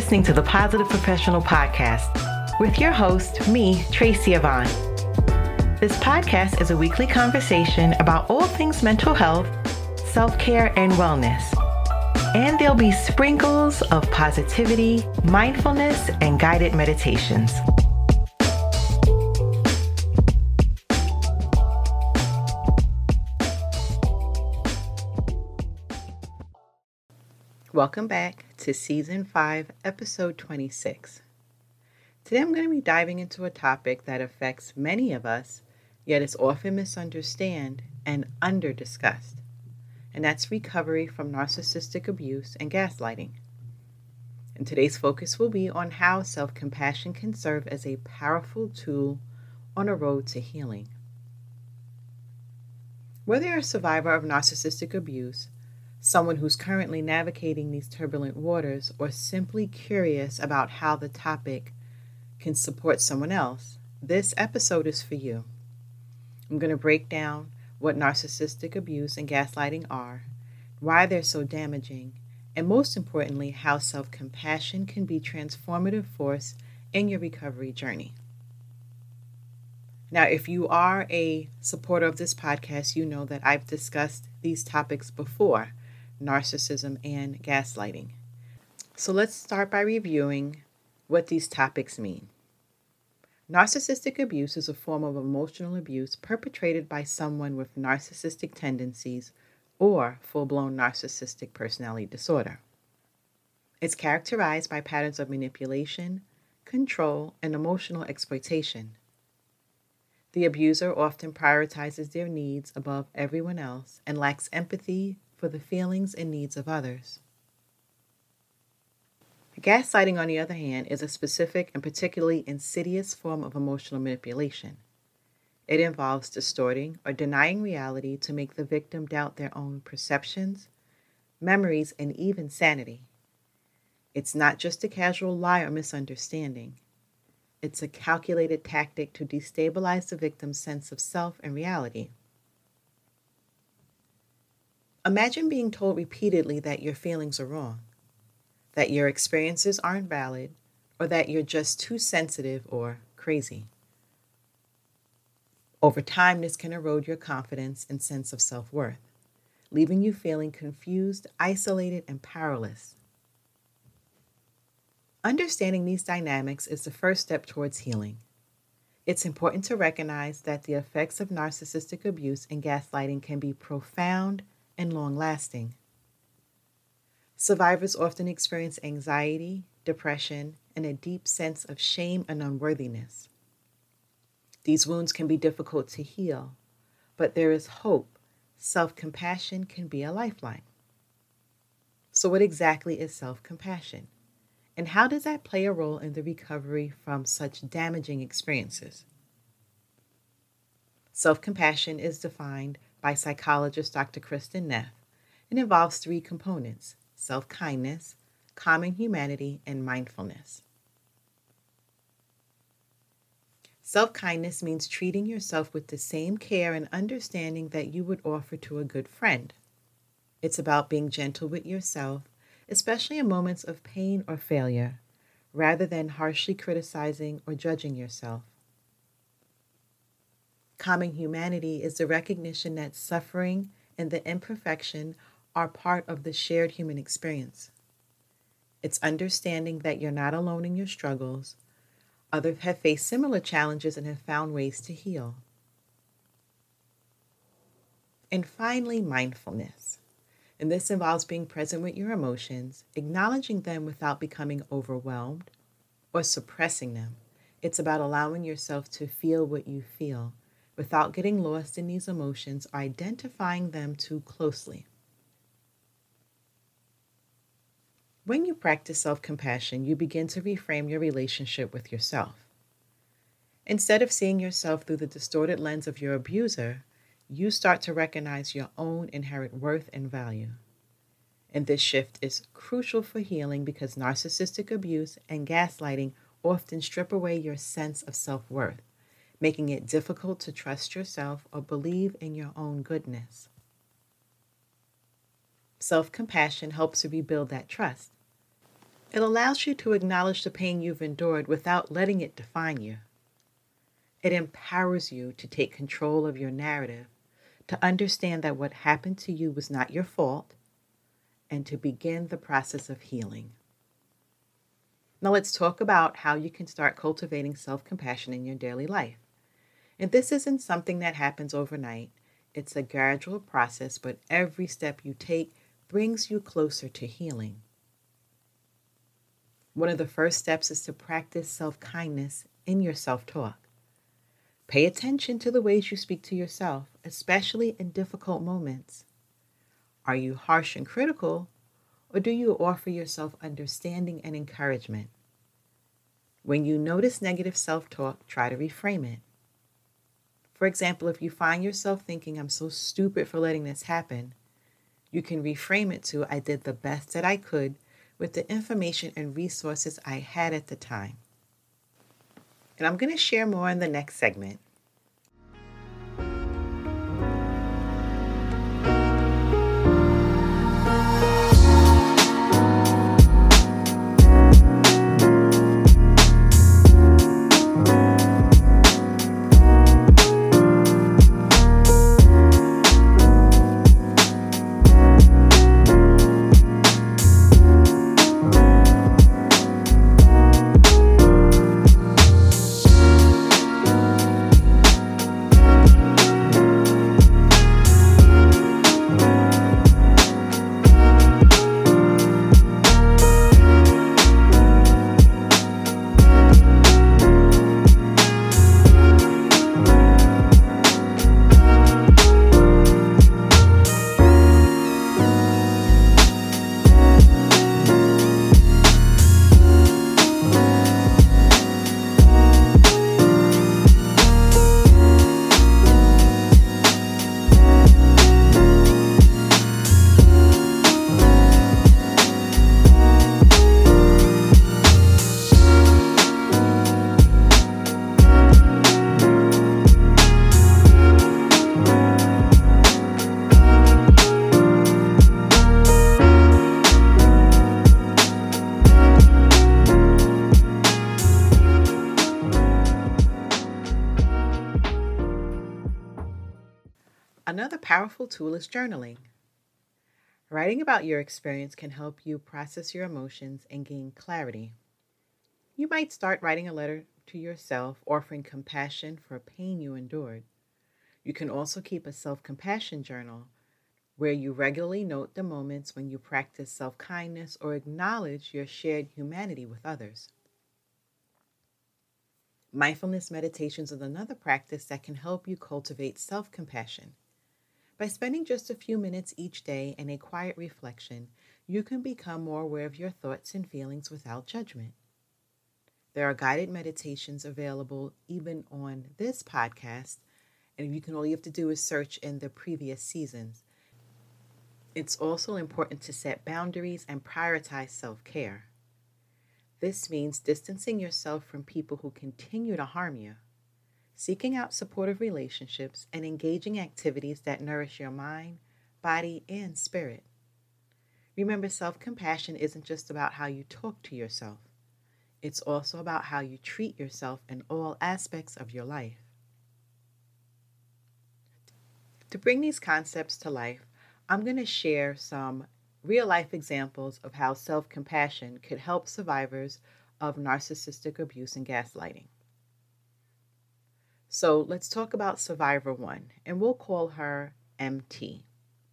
listening to the Positive Professional Podcast with your host, me, Tracy Yvonne. This podcast is a weekly conversation about all things mental health, self-care, and wellness. And there'll be sprinkles of positivity, mindfulness, and guided meditations. Welcome back to Season 5, Episode 26. Today I'm going to be diving into a topic that affects many of us, yet is often misunderstood and under-discussed. And that's recovery from narcissistic abuse and gaslighting. And today's focus will be on how self-compassion can serve as a powerful tool on a road to healing. Whether you're a survivor of narcissistic abuse, someone who's currently navigating these turbulent waters, or simply curious about how the topic can support someone else, this episode is for you. I'm going to break down what narcissistic abuse and gaslighting are, why they're so damaging, and most importantly, how self-compassion can be a transformative force in your recovery journey. Now, if you are a supporter of this podcast, you know that I've discussed these topics before, narcissism and gaslighting. So let's start by reviewing what these topics mean. Narcissistic abuse is a form of emotional abuse perpetrated by someone with narcissistic tendencies or full-blown narcissistic personality disorder. It's characterized by patterns of manipulation, control, and emotional exploitation. The abuser often prioritizes their needs above everyone else and lacks empathy for the feelings and needs of others. Gaslighting, on the other hand, is a specific and particularly insidious form of emotional manipulation. It involves distorting or denying reality to make the victim doubt their own perceptions, memories, and even sanity. It's not just a casual lie or misunderstanding. It's a calculated tactic to destabilize the victim's sense of self and reality. Imagine being told repeatedly that your feelings are wrong, that your experiences aren't valid, or that you're just too sensitive or crazy. Over time, this can erode your confidence and sense of self-worth, leaving you feeling confused, isolated, and powerless. Understanding these dynamics is the first step towards healing. It's important to recognize that the effects of narcissistic abuse and gaslighting can be profound and long-lasting. Survivors often experience anxiety, depression, and a deep sense of shame and unworthiness. These wounds can be difficult to heal, but there is hope. Self-compassion can be a lifeline. So what exactly is self-compassion? And how does that play a role in the recovery from such damaging experiences? Self-compassion is defined by psychologist Dr. Kristin Neff and involves three components: self-kindness, common humanity, and mindfulness. Self-kindness means treating yourself with the same care and understanding that you would offer to a good friend. It's about being gentle with yourself, especially in moments of pain or failure, rather than harshly criticizing or judging yourself. Common humanity is the recognition that suffering and the imperfection are part of the shared human experience. It's understanding that you're not alone in your struggles. Others have faced similar challenges and have found ways to heal. And finally, mindfulness. And this involves being present with your emotions, acknowledging them without becoming overwhelmed or suppressing them. It's about allowing yourself to feel what you feel without getting lost in these emotions or identifying them too closely. When you practice self-compassion, you begin to reframe your relationship with yourself. Instead of seeing yourself through the distorted lens of your abuser, you start to recognize your own inherent worth and value. And this shift is crucial for healing because narcissistic abuse and gaslighting often strip away your sense of self-worth, making it difficult to trust yourself or believe in your own goodness. Self-compassion helps to rebuild that trust. It allows you to acknowledge the pain you've endured without letting it define you. It empowers you to take control of your narrative, to understand that what happened to you was not your fault, and to begin the process of healing. Now let's talk about how you can start cultivating self-compassion in your daily life. And this isn't something that happens overnight. It's a gradual process, but every step you take brings you closer to healing. One of the first steps is to practice self-kindness in your self-talk. Pay attention to the ways you speak to yourself, especially in difficult moments. Are you harsh and critical, or do you offer yourself understanding and encouragement? When you notice negative self-talk, try to reframe it. For example, if you find yourself thinking, "I'm so stupid for letting this happen," you can reframe it to, "I did the best that I could with the information and resources I had at the time." And I'm going to share more in the next segment. Another powerful tool is journaling. Writing about your experience can help you process your emotions and gain clarity. You might start writing a letter to yourself, offering compassion for pain you endured. You can also keep a self-compassion journal where you regularly note the moments when you practice self-kindness or acknowledge your shared humanity with others. Mindfulness meditations is another practice that can help you cultivate self-compassion. By spending just a few minutes each day in a quiet reflection, you can become more aware of your thoughts and feelings without judgment. There are guided meditations available even on this podcast, and all you have to do is search in the previous seasons. It's also important to set boundaries and prioritize self-care. This means distancing yourself from people who continue to harm you, seeking out supportive relationships, and engaging activities that nourish your mind, body, and spirit. Remember, self-compassion isn't just about how you talk to yourself. It's also about how you treat yourself in all aspects of your life. To bring these concepts to life, I'm going to share some real-life examples of how self-compassion could help survivors of narcissistic abuse and gaslighting. So let's talk about Survivor 1, and we'll call her MT.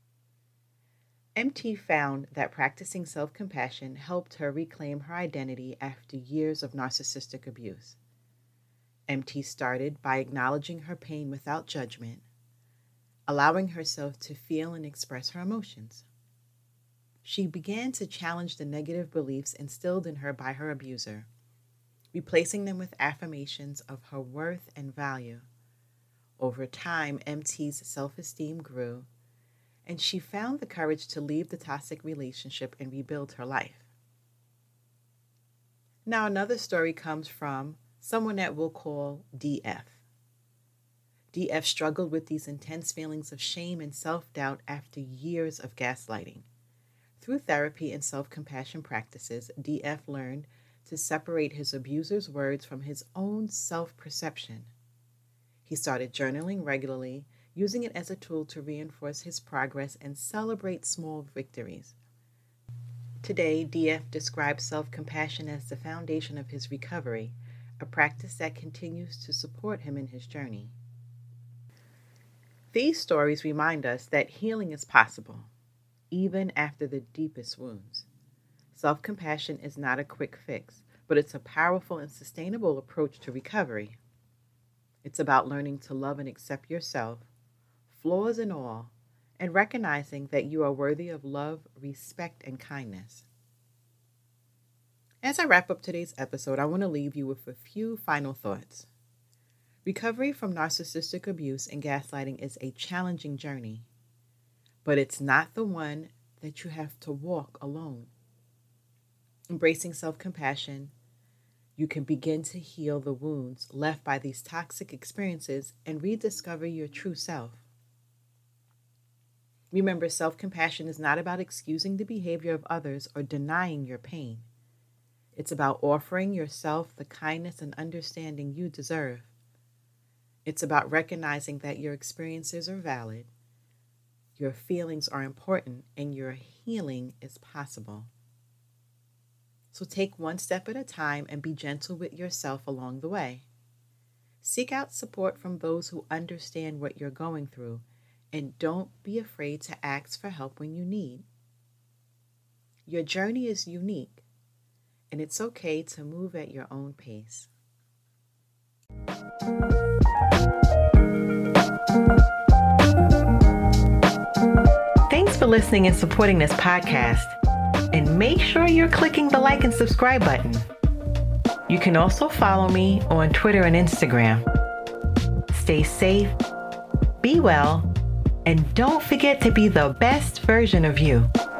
MT found that practicing self-compassion helped her reclaim her identity after years of narcissistic abuse. MT started by acknowledging her pain without judgment, allowing herself to feel and express her emotions. She began to challenge the negative beliefs instilled in her by her abuser, replacing them with affirmations of her worth and value. Over time, MT's self-esteem grew, and she found the courage to leave the toxic relationship and rebuild her life. Now, another story comes from someone that we'll call DF. DF struggled with these intense feelings of shame and self-doubt after years of gaslighting. Through therapy and self-compassion practices, DF learned to separate his abuser's words from his own self-perception. He started journaling regularly, using it as a tool to reinforce his progress and celebrate small victories. Today, DF describes self-compassion as the foundation of his recovery, a practice that continues to support him in his journey. These stories remind us that healing is possible, even after the deepest wounds. Self-compassion is not a quick fix, but it's a powerful and sustainable approach to recovery. It's about learning to love and accept yourself, flaws and all, and recognizing that you are worthy of love, respect, and kindness. As I wrap up today's episode, I want to leave you with a few final thoughts. Recovery from narcissistic abuse and gaslighting is a challenging journey, but it's not the one that you have to walk alone. Embracing self-compassion, you can begin to heal the wounds left by these toxic experiences and rediscover your true self. Remember, self-compassion is not about excusing the behavior of others or denying your pain. It's about offering yourself the kindness and understanding you deserve. It's about recognizing that your experiences are valid, your feelings are important, and your healing is possible. So take one step at a time and be gentle with yourself along the way. Seek out support from those who understand what you're going through, and don't be afraid to ask for help when you need. Your journey is unique, and it's okay to move at your own pace. Thanks for listening and supporting this podcast. And make sure you're clicking the like and subscribe button. You can also follow me on Twitter and Instagram. Stay safe, be well, and don't forget to be the best version of you.